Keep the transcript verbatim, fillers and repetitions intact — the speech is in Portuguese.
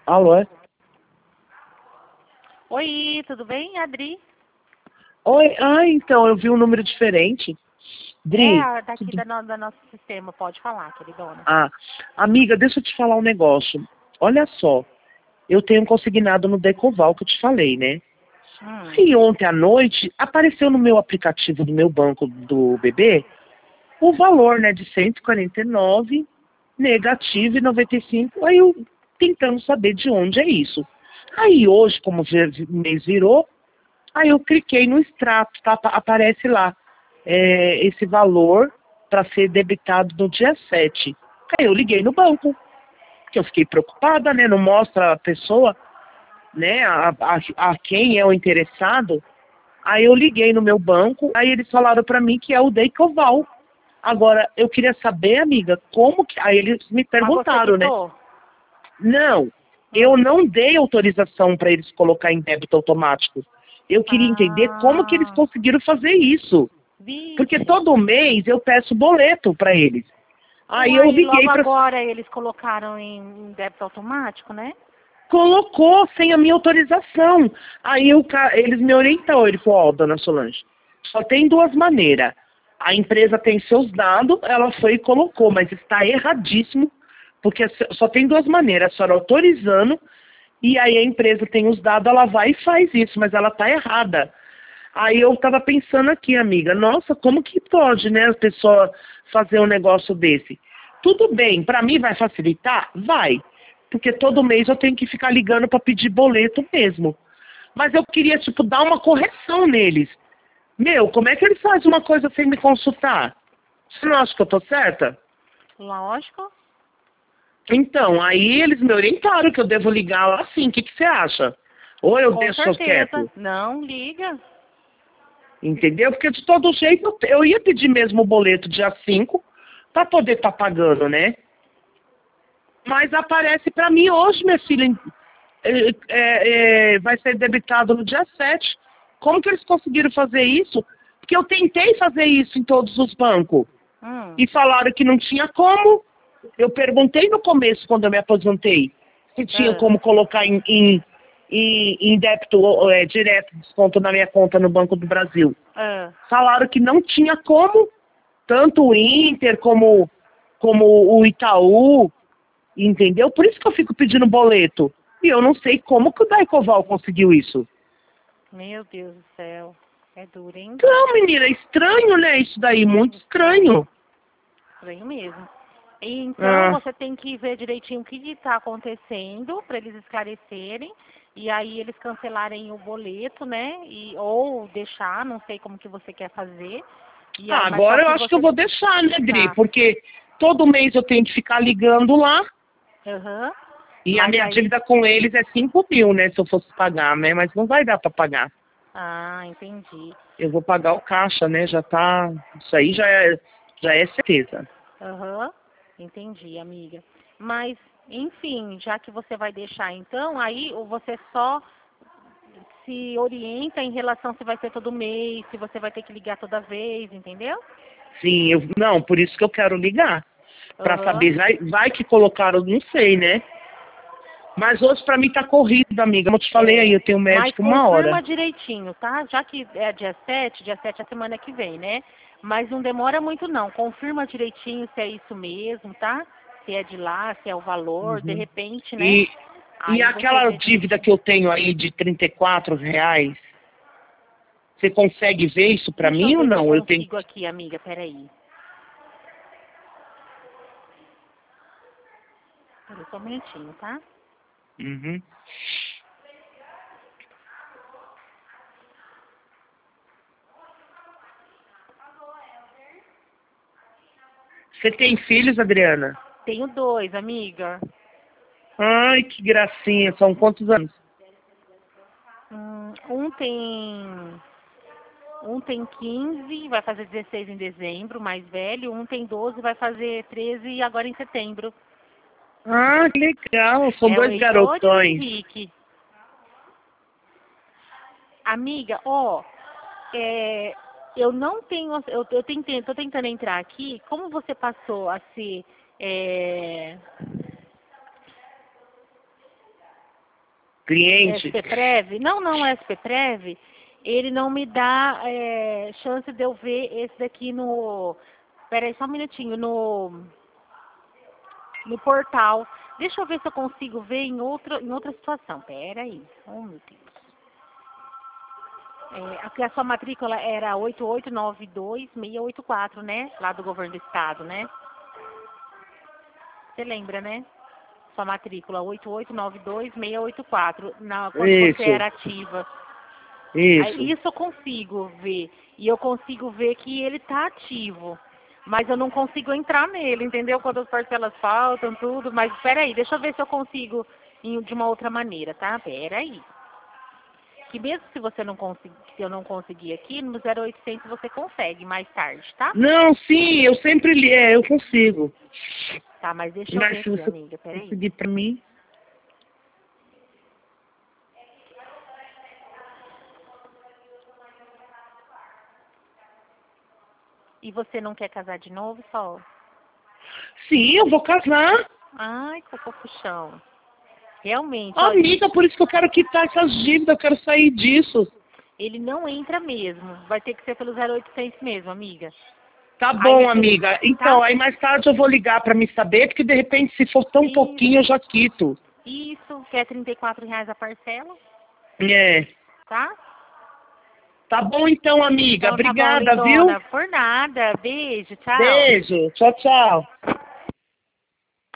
Alô? É? Oi, tudo bem, Adri? Oi, ah, então, eu vi um número diferente. É, Dri, a daqui tudo... da, no, da nosso sistema, pode falar, queridona. Ah, amiga, deixa eu te falar um negócio. Olha só, eu tenho consignado no Decoval que eu te falei, né? Hum. E ontem à noite apareceu no meu aplicativo do meu banco do bebê o valor, né, de cento e quarenta e nove, negativo e noventa e cinco. Aí eu tentando saber de onde é isso. Aí hoje, como o mês virou, aí eu cliquei no extrato, tá? Apa- Aparece lá é, esse valor para ser debitado no dia sete. Aí eu liguei no banco, porque eu fiquei preocupada, né? Não mostra a pessoa, né? A, a, a quem é o interessado. Aí eu liguei no meu banco, aí eles falaram para mim que é o Deicoval. Agora, eu queria saber, amiga, como que... Aí eles me Mas você perguntaram, né? quitou? Não, eu Hum. não dei autorização para eles colocar em débito automático. Eu queria entender como que eles Ah, conseguiram fazer isso. Porque vixe. todo mês eu peço boleto para eles. Aí eu Uai, liguei logo para... agora eles colocaram em, em débito automático, né? Colocou sem a minha autorização. Aí o ca... eles me orientaram. Ele falou, ó, dona Solange, só tem duas maneiras. A empresa tem seus dados, ela foi e colocou, mas está erradíssimo, porque só tem duas maneiras. A senhora autorizando, e aí a empresa tem os dados, ela vai e faz isso, mas ela está errada. Aí eu estava pensando aqui, amiga, nossa, como que pode, né, a pessoa fazer um negócio desse? Tudo bem, para mim vai facilitar? Vai. Porque todo mês eu tenho que ficar ligando para pedir boleto mesmo. Mas eu queria, tipo, dar uma correção neles. Meu, como é que eles fazem uma coisa sem me consultar? Você não acha que eu tô certa? Lógico. Então, aí eles me orientaram que eu devo ligar lá assim. O que, que você acha? Ou eu Com deixo certeza. quieto? Não, liga. Entendeu? Porque de todo jeito eu ia pedir mesmo o boleto dia cinco para poder estar pagando, né? Mas aparece para mim hoje, minha filha, é, é, é, vai ser debitado no dia sete. Como que eles conseguiram fazer isso? Porque eu tentei fazer isso em todos os bancos Hum. e falaram que não tinha como. Eu perguntei no começo, quando eu me aposentei, se tinha Ah, como colocar em, em, em, em débito é, direto, desconto na minha conta no Banco do Brasil. ah. Falaram que não tinha como, tanto o Inter como, como o Itaú, entendeu? Por isso que eu fico pedindo boleto. E eu não sei como que o Daicoval conseguiu isso. Meu Deus do céu. É duro, hein? Não, menina, é estranho, né? Isso daí, muito estranho. Estranho. Estranho mesmo. E então Ah, você tem que ver direitinho o que está acontecendo para eles esclarecerem e aí eles cancelarem o boleto, né? E, ou deixar, não sei como que você quer fazer. E aí, ah, mas só agora eu que acho que eu você vou deixar, né, Dri? tá. Porque todo mês eu tenho que ficar ligando lá Aham. e a Mas minha aí. dívida com eles é cinco mil, né? Se eu fosse pagar, né? Mas não vai dar para pagar. Ah, entendi. Eu vou pagar o caixa, né? Já tá. Isso aí já é, já é certeza. Aham. Entendi, amiga. Mas, enfim, já que você vai deixar então, aí você só se orienta em relação se vai ser todo mês, se você vai ter que ligar toda vez, entendeu? Sim, eu. Não, por isso que eu quero ligar. Pra Aham. saber, vai, vai que colocaram, não sei, né? Mas hoje pra mim tá corrido, amiga. Como eu te falei aí, É. eu tenho Mas médico uma hora. confirma direitinho, tá? Já que é dia sete, dia sete é a semana que vem, né? Mas não demora muito não. Confirma direitinho se é isso mesmo, tá? Se é de lá, se é o valor, de Uhum. repente, né? E, e Aí você aquela vê dívida direitinho. que eu tenho aí de trinta e quatro reais, você consegue ver isso pra Deixa eu mim ou ver se eu não? Eu tenho. consigo aqui, amiga, peraí. Peraí só um minutinho, tá? Uhum. Você tem filhos, Adriana? Tenho dois, amiga. Ai, que gracinha. São quantos anos? Hum, um tem um tem quinze, vai fazer dezesseis em dezembro, mais velho. Um tem doze, vai fazer treze agora em setembro. Ah, que legal. São É o dois Heitor e o garotões. Henrique. Amiga, ó, é, eu não tenho, eu, eu tentei, tô tentando entrar aqui. Como você passou a ser, é, cliente. S P Prev? Não, não, S P Prev, ele não me dá é, chance de eu ver esse daqui no... Pera aí, só um minutinho, no, no portal. Deixa eu ver se eu consigo ver em outra, em outra situação. Pera aí, oh meu Deus. É, aqui a sua matrícula era oito oito nove dois seis oito quatro, né? Lá do governo do estado, né? Você lembra, né? Sua matrícula oito oito nove dois seis oito quatro, na, quando Isso. você era ativa. Isso. Aí, isso eu consigo ver. E eu consigo ver que ele tá ativo. Mas eu não consigo entrar nele, entendeu? Quantas parcelas faltam, tudo. Mas peraí, deixa eu ver se eu consigo em- de uma outra maneira, tá? Peraí. Que mesmo se você não conseguir, se eu não conseguir aqui, no zero oitocentos você consegue mais tarde, tá? Não, sim, eu sempre li, é, eu consigo. Tá, mas deixa eu Mas ver se aqui, você amiga, peraí. conseguir pra mim... E você não quer casar de novo, Sol? Sim, eu vou casar. Ai, cocô puxão. Realmente, ó, Amiga, por isso que eu quero quitar essas dívidas, eu quero sair disso. ele não entra mesmo. Vai ter que ser pelo zero oitocentos mesmo, amiga. Tá bom, Aí, amiga. Então, tá? aí mais tarde eu vou ligar pra me saber, porque de repente se for tão Isso. pouquinho eu já quito. Isso, que é trinta e quatro reais a parcela, É. tá? Tá bom então, amiga. Então tá bom, Obrigada, viu? lindona. Por nada. Beijo, tchau. Beijo. Tchau, tchau.